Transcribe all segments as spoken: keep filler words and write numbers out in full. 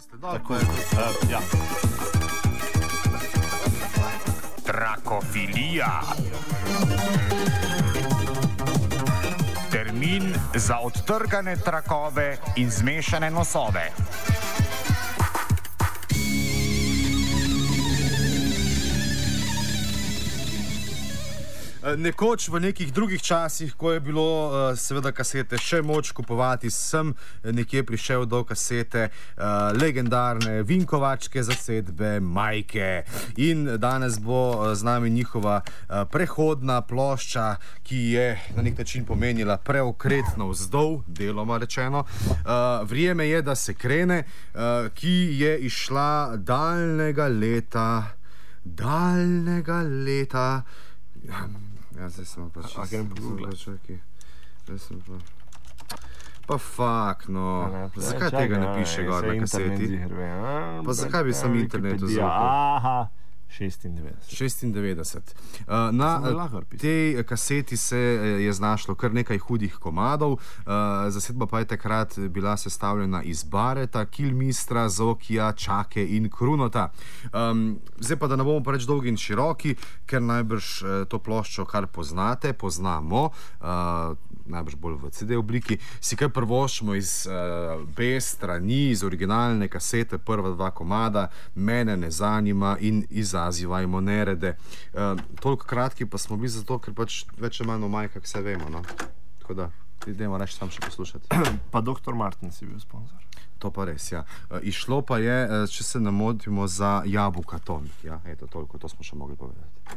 Ste dobro. Tako je. Uh, ja. Trakofilija. Termin za odtrgane trakove in zmešane nosove. Nekoč v nekih drugih časih, ko je bilo seveda kasete še moč kupovati, sem nekje prišel do kasete legendarne Vinkovačke zasedbe Majke. In danes bo z nami njihova prehodna plošča, ki je na nek način pomenila preokretno vzdolj, deloma rečeno. Vrijeme je, da se krene, ki je išla daljnega leta, daljnega leta. Ja, zdaj sem pa čisto. A grem po Google. Zdaj sem pa... Pa fak, no. Zakaj tega ne piše gor na kaseti? Pa zakaj bi sam internetu zaupal? Aha, šestindevetdeset. šestindevetdeset. Na tej kaseti se je znašlo kar nekaj hudih komadov. Zasedba pa je takrat bila sestavljena iz Bareta, Kilmistra, Zokija, Čake in Krunota. Zdaj pa, da ne bomo preveč dolgi in široki, ker najbrž to ploščo kar poznate, poznamo, najbrž bolj v C D obliki, si kaj prvoščimo iz B strani, iz originalne kasete, prva dva komada, Mene ne zanima in Izazivajmo nerede. Toliko kratki pa smo bili zato, ker pač več ali manj o Majkah vse vemo, no. Tako da, idemo reči sam še poslušati. Pa doktor Martin si bil sponzor. To pa res, ja. Išlo pa je, če se ne motimo, za Jabuka ton. Ja, eto, toliko, to smo še mogli povedati.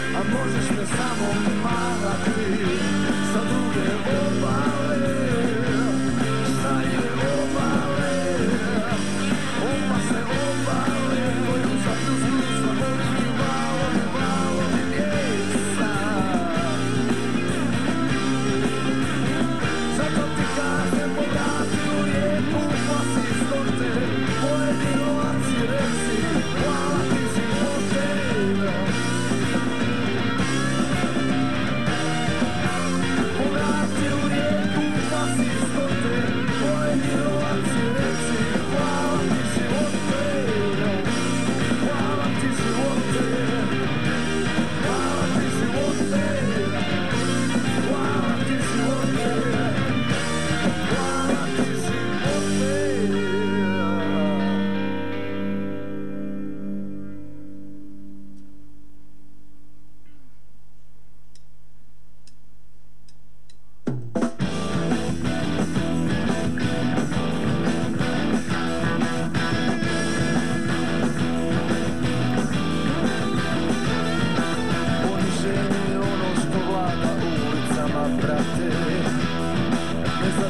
Možeš me samo marati sa druge obale.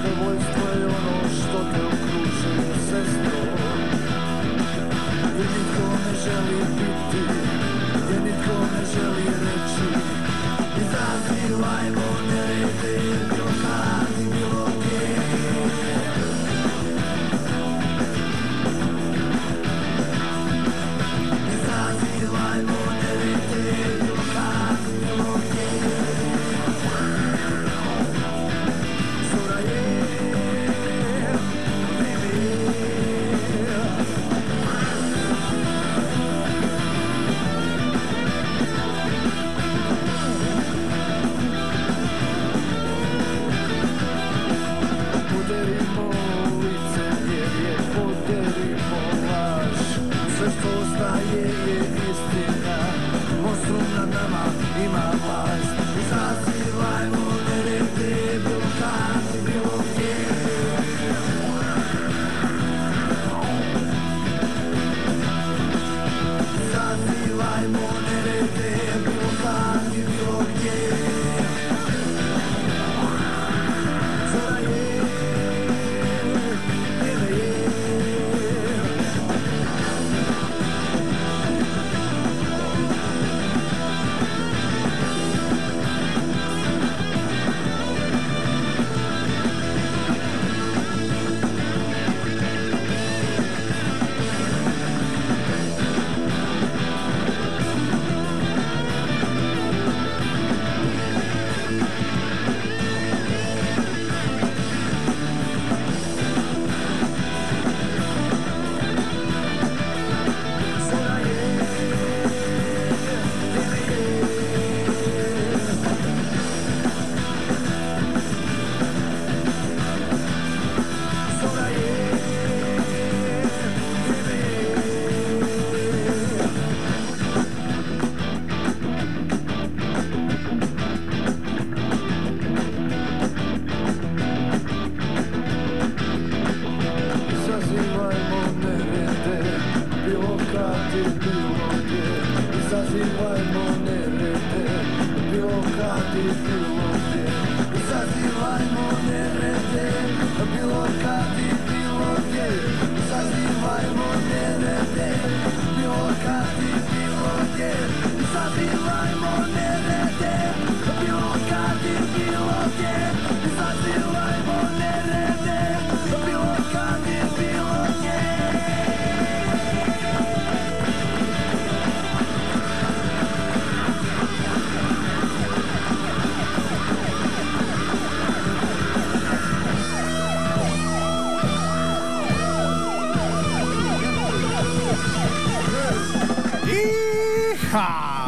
zadovoljstvo je ono što te okružuje, sestro. Gdje nitko ne želi biti, gdje nitko ne želi reći. Izazivajmo nerede, bilo kad i bilo gdje. Izazivajmo nerede, bilo kad i bilo gdje. Zora je, vreme je. Poderimo licemjerje, poderimo laž. Sve što ostaje je istina. Monstrum nad nama ima vlast. Izazivajmo nerede, bilo kad i bilo gdje. Izazivajmo nerede, bilo kad i bilo gdje. Zora je, vreme je. Zora je, vreme je. Zora je, vreme je. Izazivajmo nerede, bilo kad i bilo gdje. Izazivajmo nerede, bilo kad i bilo gdje. Izazivajmo nerede, bilo kad i bilo gdje. Izazivajmo nerede, bilo kad i bilo gdje. Izazivajmo nerede, bilo kad i bilo gdje. Izazivajmo nerede, bilo kad i bilo gdje. Iha!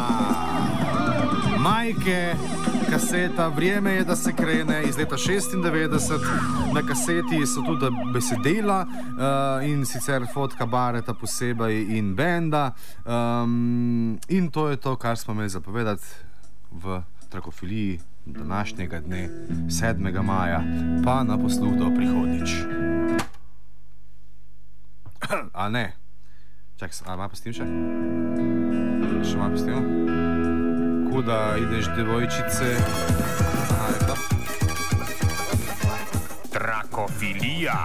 Majke, kaseta, vrijeme je, da se krene, iz leta šestindevetdeset. Na kaseti so tudi besedila uh, in sicer fotka Bareta posebej in benda. Um, in to je to, kar smo imeli zapovedati v Trakofiliji današnjega dne, sedmega maja, pa na posluh do prihodnjič. A ne? Čak, a ima postim še? Še ima postim? Kuda ideš, devojčice? Aha, je to. Trakofilija.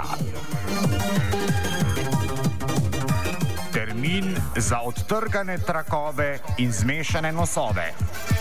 Termin za odtrgane trakove in zmešane nosove.